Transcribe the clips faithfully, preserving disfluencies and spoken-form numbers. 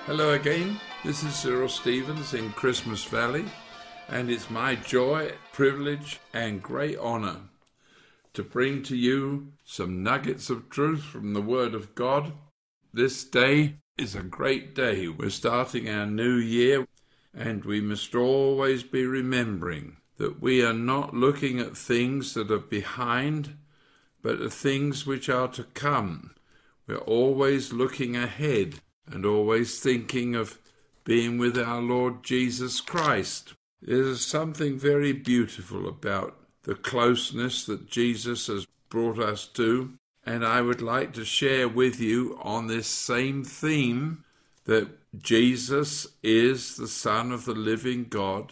Hello again, this is Cyril Stevens in Christmas Valley, and it's my joy, privilege, and great honor to bring to you some nuggets of truth from the Word of God. This day is a great day. We're starting our new year, and we must always be remembering that we are not looking at things that are behind, but at things which are to come. We're always looking ahead and always thinking of being with our Lord Jesus Christ. There's something very beautiful about the closeness that Jesus has brought us to, and I would like to share with you on this same theme that Jesus is the Son of the living God.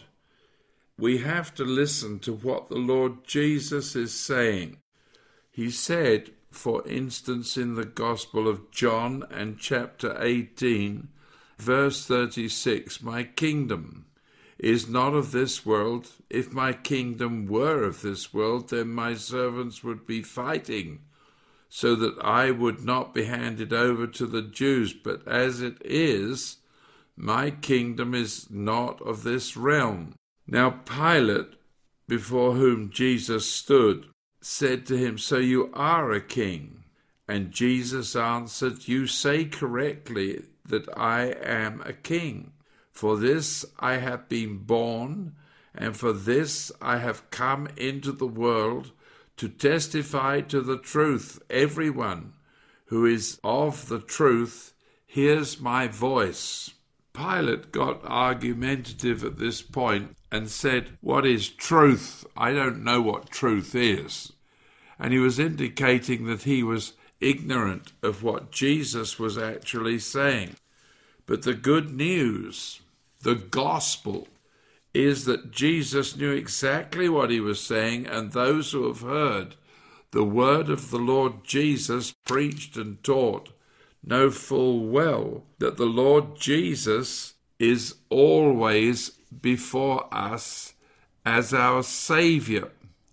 We have to listen to what the Lord Jesus is saying. He said, for instance, in the Gospel of John and chapter eighteen, verse thirty-six, my kingdom is not of this world. If my kingdom were of this world, then my servants would be fighting, so that I would not be handed over to the Jews. But as it is, my kingdom is not of this realm. Now Pilate, before whom Jesus stood, said to him, so you are a king? And Jesus answered, you say correctly that I am a king. For this I have been born, and for this I have come into the world, to testify to the truth. Everyone who is of the truth hears my voice. Pilate got argumentative at this point and said, what is truth? I don't know what truth is. And he was indicating that he was ignorant of what Jesus was actually saying. But the good news, the gospel, is that Jesus knew exactly what he was saying, and those who have heard the word of the Lord Jesus preached and taught know full well that the Lord Jesus is always before us as our Savior.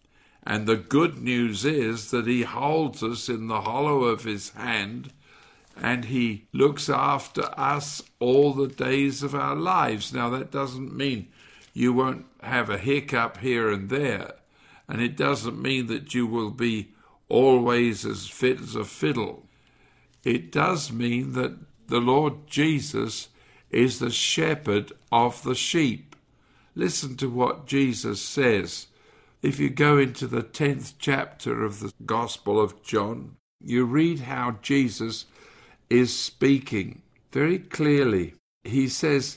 And the good news is that he holds us in the hollow of his hand, and he looks after us all the days of our lives. Now, that doesn't mean you won't have a hiccup here and there, and it doesn't mean that you will be always as fit as a fiddle. It does mean that the Lord Jesus is the shepherd of the sheep. Listen to what Jesus says. If you go into the tenth chapter of the Gospel of John, you read how Jesus is speaking very clearly. He says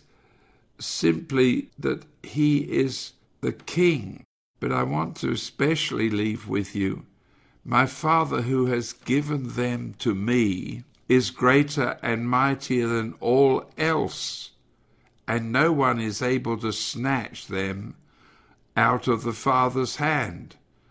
simply that he is the king. But I want to especially leave with you, my Father who has given them to me is greater and mightier than all else, and no one is able to snatch them out of the Father's hand.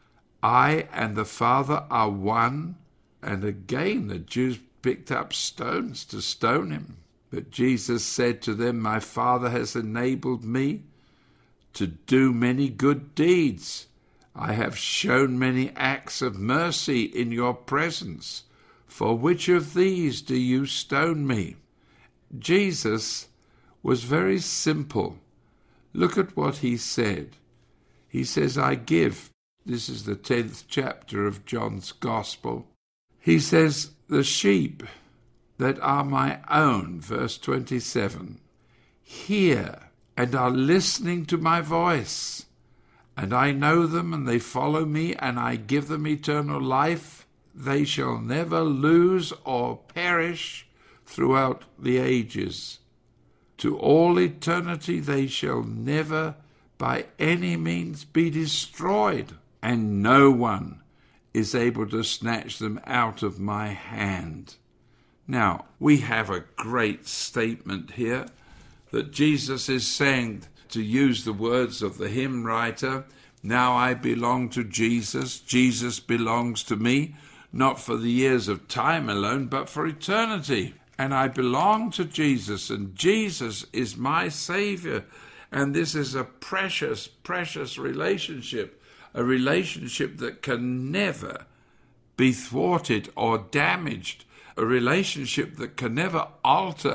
I and the Father are one. And again the Jews picked up stones to stone him. But Jesus said to them, my Father has enabled me to do many good deeds. I have shown many acts of mercy in your presence. For which of these do you stone me? Jesus was very simple. Look at what he said. He says, I give. This is the tenth chapter of John's Gospel. He says, the sheep that are my own, verse twenty-seven, hear and are listening to my voice. And I know them, and they follow me, and I give them eternal life. They shall never lose or perish throughout the ages. To all eternity they shall never by any means be destroyed, and no one is able to snatch them out of my hand. Now, we have a great statement here that Jesus is saying, to use the words of the hymn writer, now I belong to Jesus, Jesus belongs to me, not for the years of time alone, but for eternity. And I belong to Jesus, and Jesus is my Savior. And this is a precious, precious relationship, a relationship that can never be thwarted or damaged, a relationship that can never alter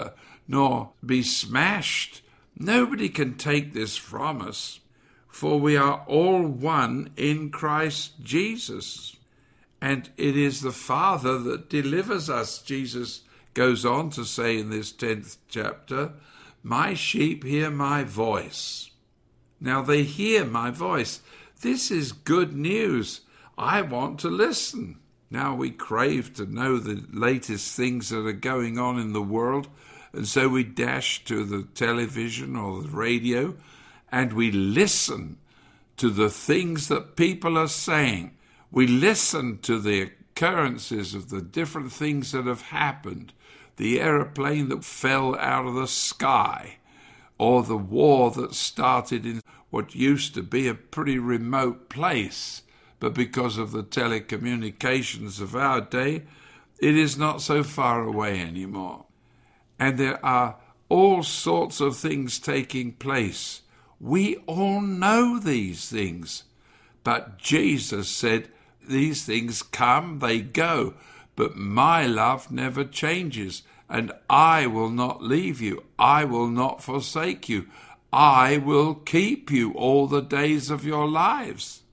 nor be smashed. Nobody can take this from us, for we are all one in Christ Jesus. And it is the Father that delivers us. Jesus goes on to say in this tenth chapter, my sheep hear my voice. Now they hear my voice. This is good news. I want to listen. Now we crave to know the latest things that are going on in the world, and so we dash to the television or the radio, and we listen to the things that people are saying. We listen to the occurrences of the different things that have happened, the aeroplane that fell out of the sky, or the war that started in what used to be a pretty remote place, but because of the telecommunications of our day, it is not so far away anymore. And there are all sorts of things taking place. We all know these things, but Jesus said, these things come, they go, but my love never changes, and I will not leave you. I will not forsake you. I will keep you all the days of your lives.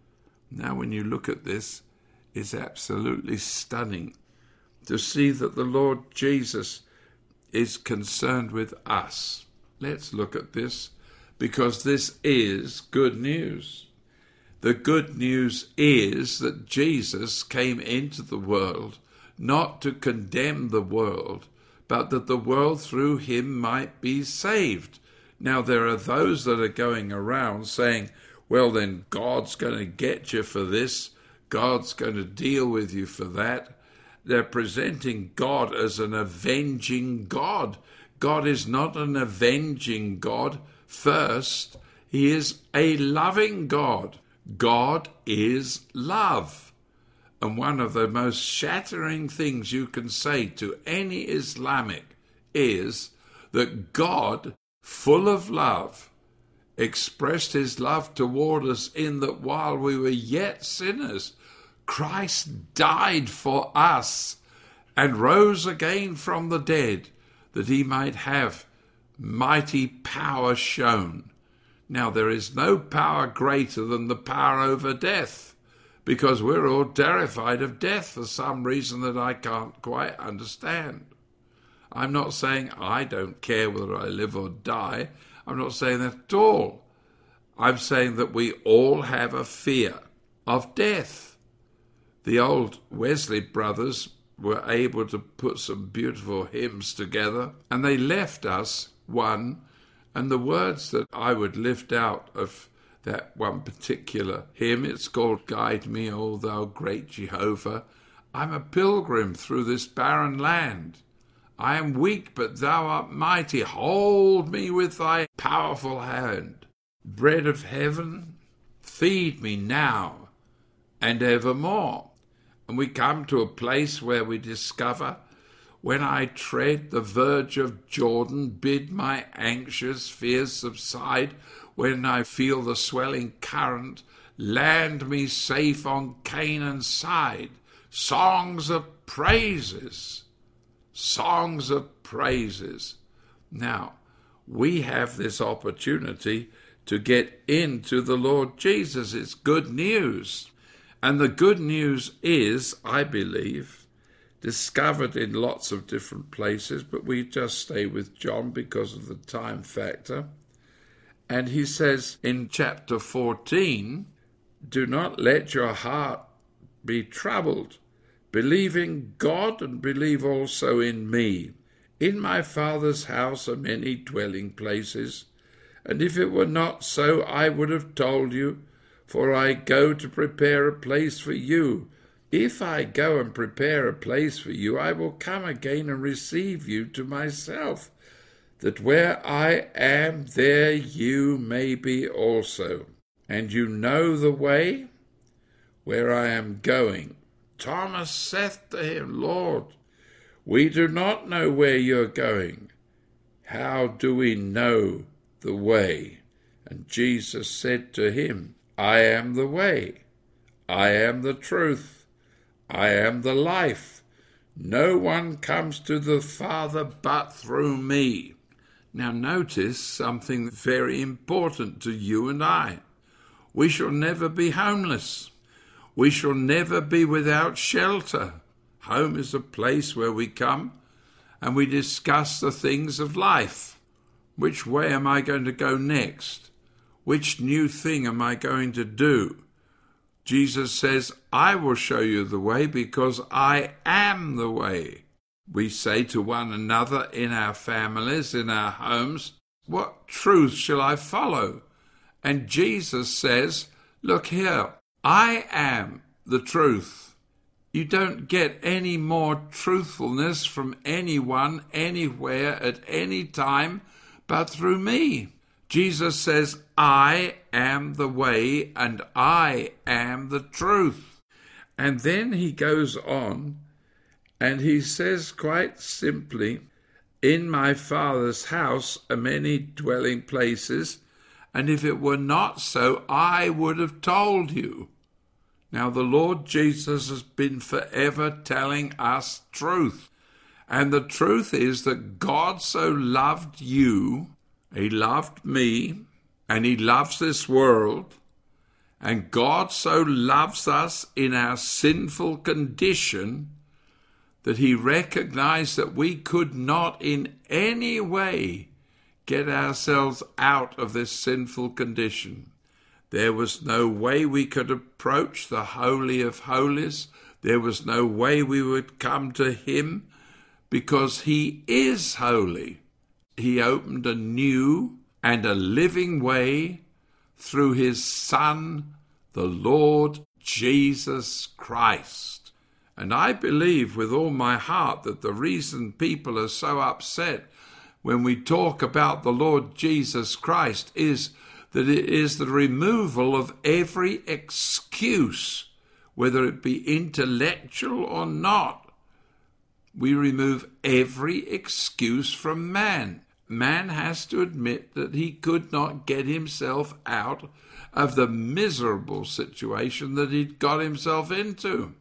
Now, when you look at this, it's absolutely stunning to see that the Lord Jesus is concerned with us. Let's look at this, because this is good news. The good news is that Jesus came into the world not to condemn the world, but that the world through him might be saved. Now, there are those that are going around saying, well, then God's going to get you for this. God's going to deal with you for that. They're presenting God as an avenging God. God is not an avenging God. First, he is a loving God. God is love. And one of the most shattering things you can say to any Islamic is that God, full of love, expressed his love toward us in that while we were yet sinners, Christ died for us and rose again from the dead that he might have mighty power shown. Now, there is no power greater than the power over death, because we're all terrified of death for some reason that I can't quite understand. I'm not saying I don't care whether I live or die. I'm not saying that at all. I'm saying that we all have a fear of death. The old Wesley brothers were able to put some beautiful hymns together, and they left us one, and the words that I would lift out of that one particular hymn, it's called Guide Me, O Thou Great Jehovah. I'm a pilgrim through this barren land. I am weak, but thou art mighty. Hold me with thy powerful hand. Bread of heaven, feed me now and evermore. And we come to a place where we discover, when I tread the verge of Jordan, bid my anxious fears subside. When I feel the swelling current, land me safe on Canaan's side. Songs of praises, songs of praises. Now, we have this opportunity to get into the Lord Jesus. It's good news. And the good news is, I believe, discovered in lots of different places, but we just stay with John because of the time factor. And he says in chapter fourteen, do not let your heart be troubled. Believe in God and believe also in me. In my Father's house are many dwelling places, and if it were not so, I would have told you, for I go to prepare a place for you. If I go and prepare a place for you, I will come again and receive you to myself, that where I am, there you may be also. And you know the way where I am going. Thomas saith to him, Lord, we do not know where you're going. How do we know the way? And Jesus said to him, I am the way, I am the truth, I am the life. No one comes to the Father but through me. Now notice something very important to you and I. We shall never be homeless. We shall never be without shelter. Home is a place where we come and we discuss the things of life. Which way am I going to go next? Which new thing am I going to do? Jesus says, I will show you the way because I am the way. We say to one another in our families, in our homes, what truth shall I follow? And Jesus says, look here, I am the truth. You don't get any more truthfulness from anyone, anywhere, at any time, but through me. Jesus says, I am the way and I am the truth. And then he goes on and he says quite simply, in my Father's house are many dwelling places, and if it were not so, I would have told you. Now the Lord Jesus has been forever telling us truth. And the truth is that God so loved you, he loved me, and he loves this world, and God so loves us in our sinful condition that he recognized that we could not in any way get ourselves out of this sinful condition. There was no way we could approach the Holy of Holies. There was no way we would come to him because he is holy. He opened a new and a living way through his Son, the Lord Jesus Christ. And I believe with all my heart that the reason people are so upset when we talk about the Lord Jesus Christ is that it is the removal of every excuse, whether it be intellectual or not. We remove every excuse from man. Man has to admit that he could not get himself out of the miserable situation that he'd got himself into.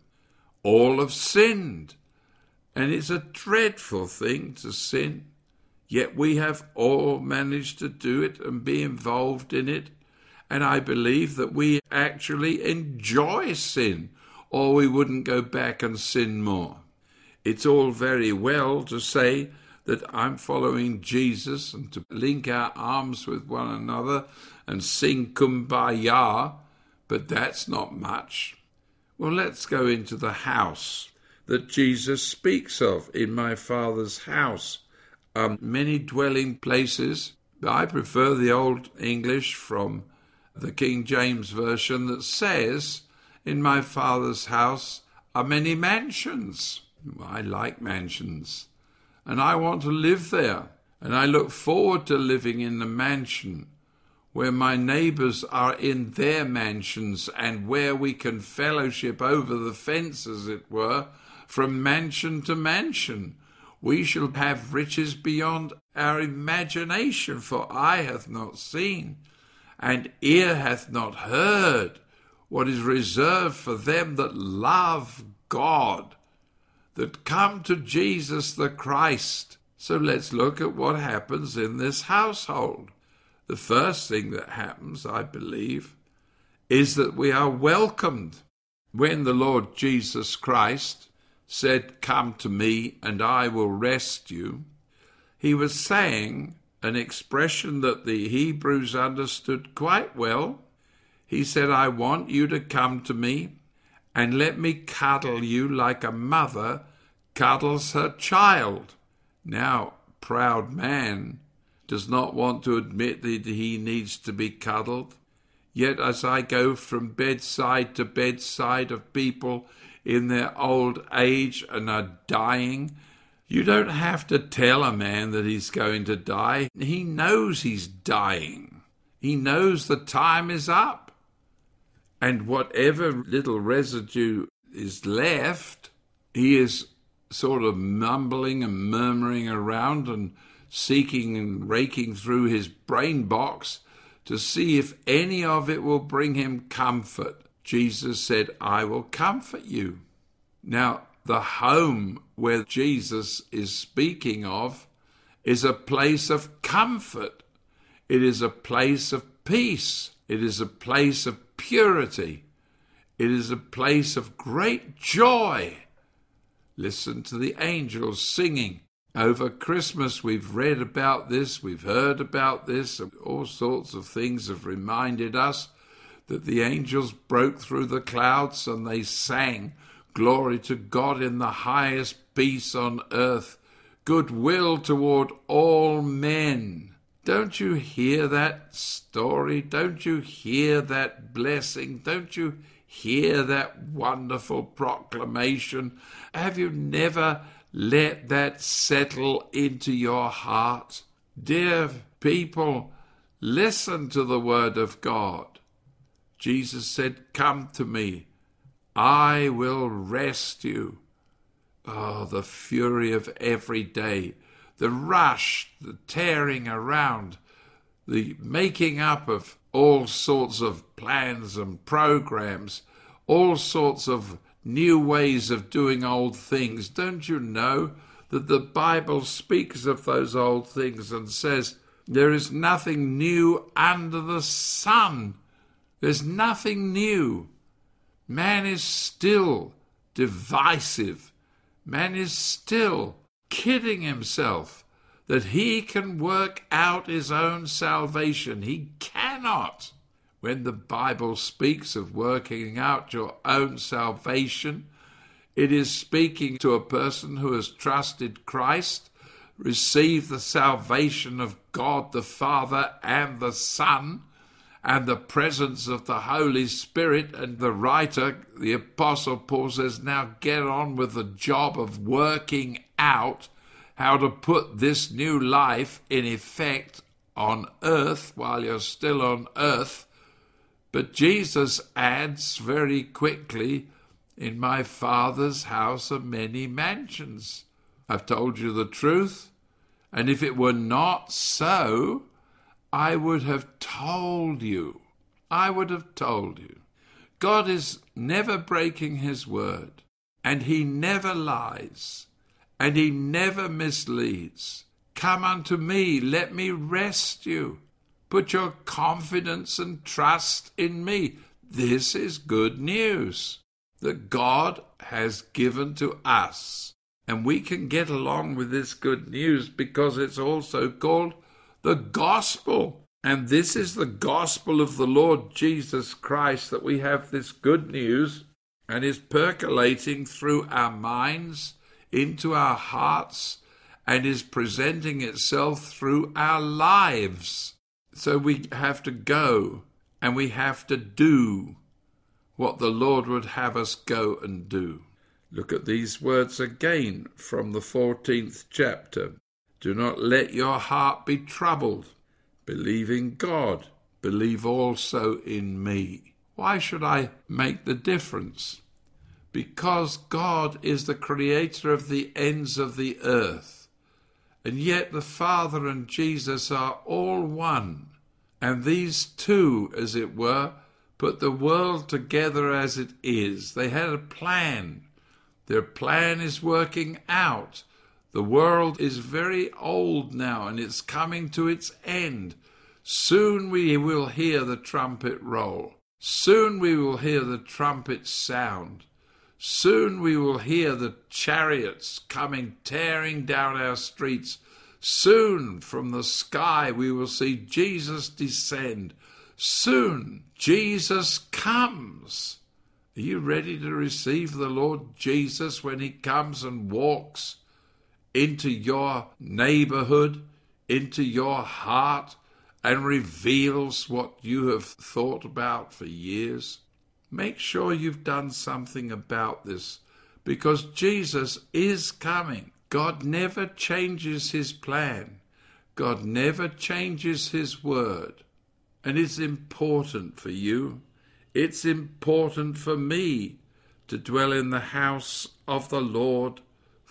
All have sinned, and it's a dreadful thing to sin. Yet we have all managed to do it and be involved in it. And I believe that we actually enjoy sin, or we wouldn't go back and sin more. It's all very well to say that I'm following Jesus and to link our arms with one another and sing Kumbaya, but that's not much. Well, let's go into the house that Jesus speaks of. In my Father's house are many dwelling places. I prefer the Old English from the King James Version that says, in my Father's house are many mansions. I like mansions, and I want to live there, and I look forward to living in the mansion where my neighbours are in their mansions and where we can fellowship over the fence, as it were, from mansion to mansion. We shall have riches beyond our imagination, for eye hath not seen, and ear hath not heard what is reserved for them that love God, that come to Jesus the Christ. So let's look at what happens in this household. The first thing that happens, I believe, is that we are welcomed. When the Lord Jesus Christ said, come to me and I will rest you, he was saying an expression that the Hebrews understood quite well. He said, I want you to come to me and let me cuddle you like a mother cuddles her child. Now, proud man does not want to admit that he needs to be cuddled. Yet as I go from bedside to bedside of people in their old age and are dying, you don't have to tell a man that he's going to die. He knows he's dying. He knows the time is up. And whatever little residue is left, he is sort of mumbling and murmuring around and seeking and raking through his brain box to see if any of it will bring him comfort. Jesus said, I will comfort you. Now, the home where Jesus is speaking of is a place of comfort. It is a place of peace. It is a place of purity. It is a place of great joy. Listen to the angels singing. Over Christmas, we've read about this, we've heard about this, and all sorts of things have reminded us that the angels broke through the clouds and they sang, "Glory to God in the highest, peace on earth, goodwill toward all men." Don't you hear that story? Don't you hear that blessing? Don't you hear that wonderful proclamation? Have you never let that settle into your heart? Dear people, listen to the word of God. Jesus said, "Come to me, I will rest you." Oh, the fury of every day, the rush, the tearing around, the making up of all sorts of plans and programs, all sorts of new ways of doing old things. Don't you know that the Bible speaks of those old things and says there is nothing new under the sun? There's nothing new. Man is still divisive. Man is still kidding himself that he can work out his own salvation. He cannot. When the Bible speaks of working out your own salvation, it is speaking to a person who has trusted Christ, received the salvation of God the Father and the Son, and the presence of the Holy Spirit. And the writer, the Apostle Paul, says, now get on with the job of working out how to put this new life in effect on earth while you're still on earth. But Jesus adds very quickly, "In my Father's house are many mansions." I've told you the truth, and if it were not so, I would have told you. I would have told you. God is never breaking his word, and he never lies, and he never misleads. Come unto me, let me rest you. Put your confidence and trust in me. This is good news that God has given to us. And we can get along with this good news because it's also called the gospel. And this is the gospel of the Lord Jesus Christ, that we have this good news and is percolating through our minds, into our hearts, and is presenting itself through our lives. So we have to go and we have to do what the Lord would have us go and do. Look at these words again from the fourteenth chapter. Do not let your heart be troubled. Believe in God. Believe also in me. Why should I make the difference? Because God is the creator of the ends of the earth. And yet the Father and Jesus are all one. And these two, as it were, put the world together as it is. They had a plan. Their plan is working out. The world is very old now, and it's coming to its end. Soon we will hear the trumpet roll. Soon we will hear the trumpet sound. Soon we will hear the chariots coming tearing down our streets. Soon from the sky we will see Jesus descend. Soon Jesus comes. Are you ready to receive the Lord Jesus when he comes and walks into your neighborhood, into your heart, and reveals what you have thought about for years? Make sure you've done something about this, because Jesus is coming. God never changes his plan. God never changes his word. And it's important for you. It's important for me to dwell in the house of the Lord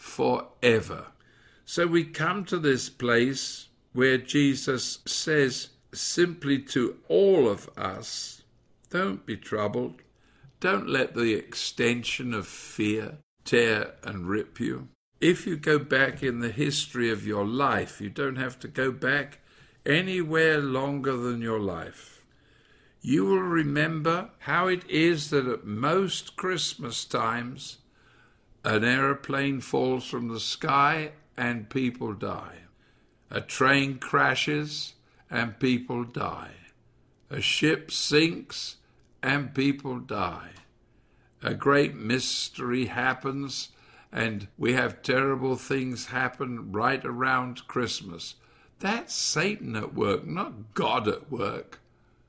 forever. So we come to this place where Jesus says simply to all of us, don't be troubled. Don't let the extension of fear tear and rip you. If you go back in the history of your life, you don't have to go back anywhere longer than your life. You will remember how it is that at most Christmas times, an aeroplane falls from the sky and people die. A train crashes and people die. A ship sinks and people die. A great mystery happens and we have terrible things happen right around Christmas. That's Satan at work, not God at work.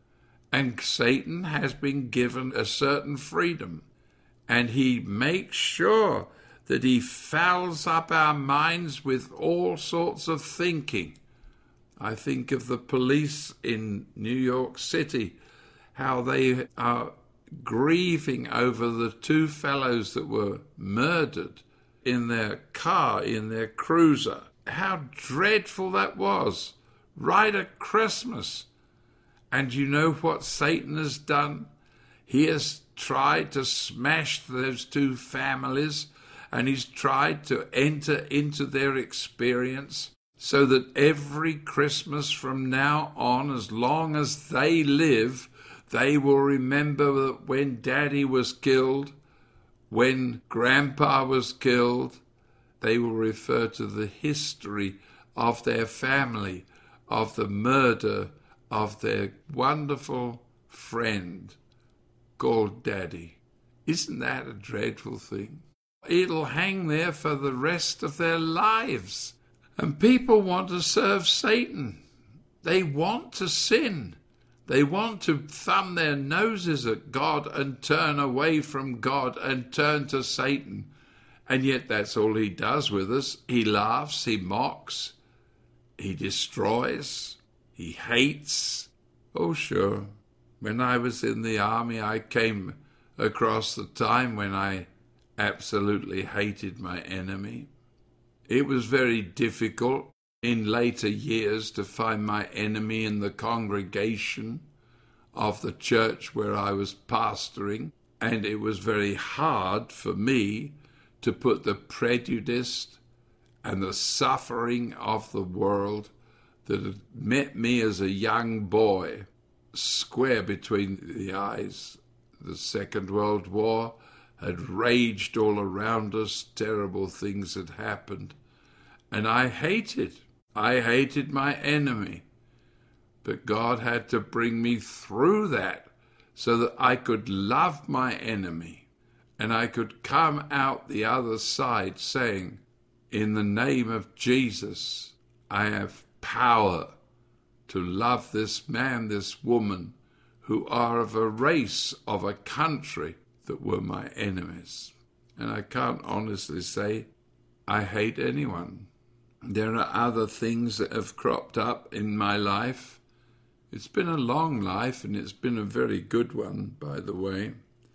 And Satan has been given a certain freedom, and he makes sure that he fouls up our minds with all sorts of thinking. I think of the police in New York City, how they are grieving over the two fellows that were murdered in their car, in their cruiser. How dreadful that was, right at Christmas. And you know what Satan has done? He has tried to smash those two families, and he's tried to enter into their experience so that every Christmas from now on, as long as they live, they will remember that when Daddy was killed, when Grandpa was killed, they will refer to the history of their family, of the murder of their wonderful friend called Daddy. Isn't that a dreadful thing? It'll hang there for the rest of their lives. And people want to serve Satan. They want to sin. They want to thumb their noses at God and turn away from God and turn to Satan. And yet that's all he does with us. He laughs, he mocks, he destroys, he hates. Oh, sure. When I was in the army, I came across the time when I absolutely hated my enemy. It was very difficult in later years to find my enemy in the congregation of the church where I was pastoring, and it was very hard for me to put the prejudice and the suffering of the world that had met me as a young boy square between the eyes. The Second World War had raged all around us, terrible things had happened, and I hated, I hated my enemy. But God had to bring me through that so that I could love my enemy, and I could come out the other side saying, in the name of Jesus, I have power to love this man, this woman, who are of a race, of a country that were my enemies. And I can't honestly say I hate anyone. There are other things that have cropped up in my life. It's been a long life, and it's been a very good one, by the way.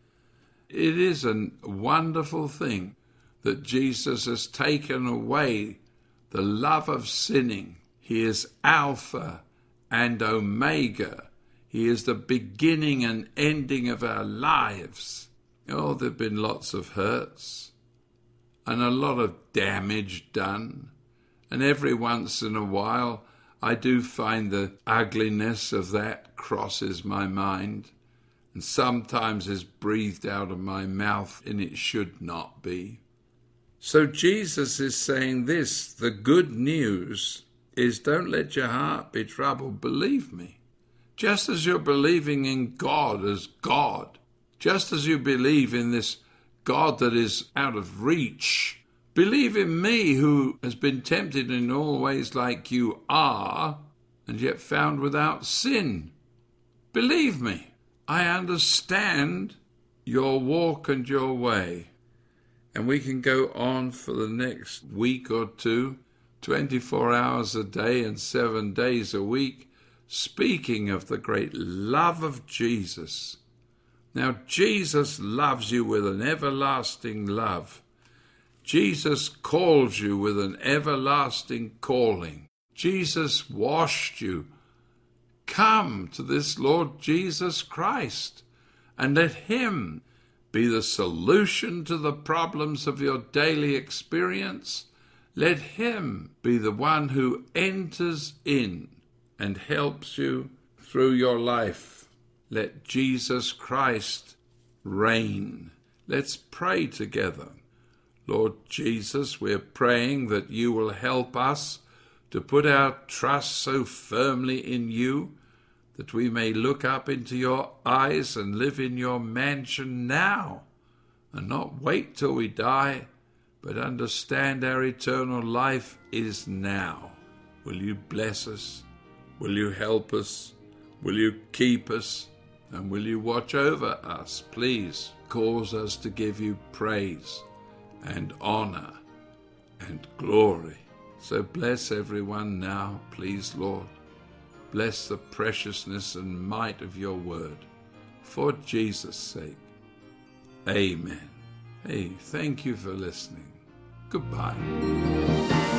It is a wonderful thing that Jesus has taken away the love of sinning. He is Alpha and Omega. He is the beginning and ending of our lives. Oh, there have been lots of hurts and a lot of damage done. And every once in a while, I do find the ugliness of that crosses my mind, and sometimes is breathed out of my mouth, and it should not be. So Jesus is saying this, the good news is don't let your heart be troubled, believe me. Just as you're believing in God as God, just as you believe in this God that is out of reach, believe in me who has been tempted in all ways like you are, and yet found without sin. Believe me, I understand your walk and your way. And we can go on for the next week or two, twenty-four hours a day and seven days a week, speaking of the great love of Jesus. Now, Jesus loves you with an everlasting love. Jesus calls you with an everlasting calling. Jesus washed you. Come to this Lord Jesus Christ and let him be the solution to the problems of your daily experience. Let him be the one who enters in and helps you through your life. Let Jesus Christ reign. Let's pray together. Lord Jesus, we're praying that you will help us to put our trust so firmly in you that we may look up into your eyes and live in your mansion now, and not wait till we die, but understand our eternal life is now. Will you bless us? Will you help us? Will you keep us? And will you watch over us? Please cause us to give you praise and honor and glory. So bless everyone now, please, Lord. Bless the preciousness and might of your word. For Jesus' sake. Amen. Hey, thank you for listening. Goodbye.